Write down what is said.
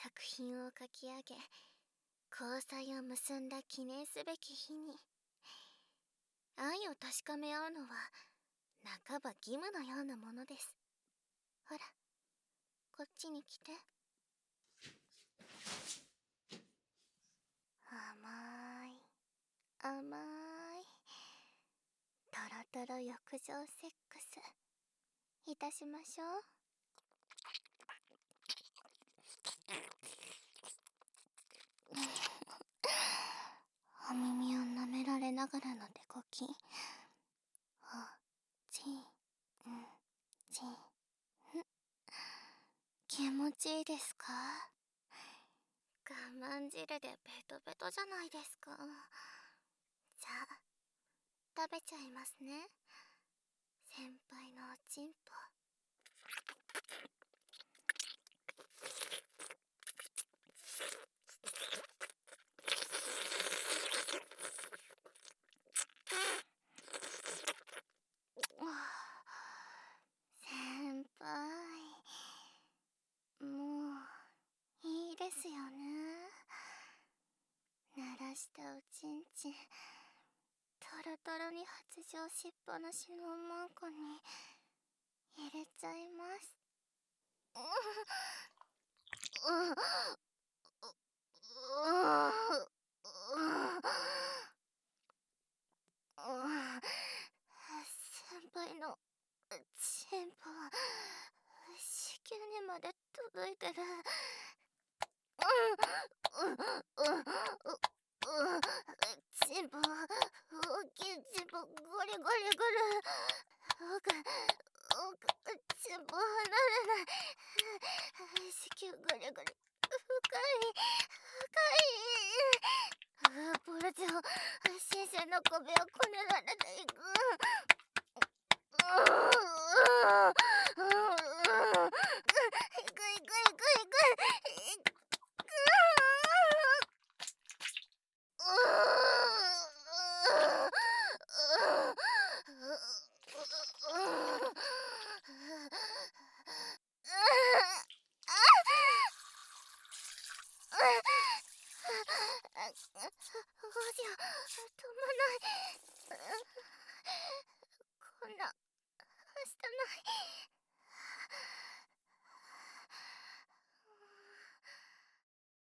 作品を書き上げ、交際を結んだ記念すべき日に、愛を確かめ合うのは、半ば義務のようなものです。ほら、こっちに来て。甘い、甘い、トロトロ浴場セックス、いたしましょう。お耳を舐められながらのデコキン。おちんちん。気持ちいいですか？我慢汁でベトベトじゃないですか。じゃあ食べちゃいますね、先輩のおちんぽ。先輩、もういいですよね。鳴らしたおちんちん、トロトロに発情しっぱなしのマンコに入れちゃいます。先輩のチンポは子宮にまで届いてる。チンポ、大きいチンポ、ゴリゴリゴリ。チンポ離れない。子宮ゴリゴリ、深い深い。ポルチョ、新鮮な壁をこねられていく。止まない。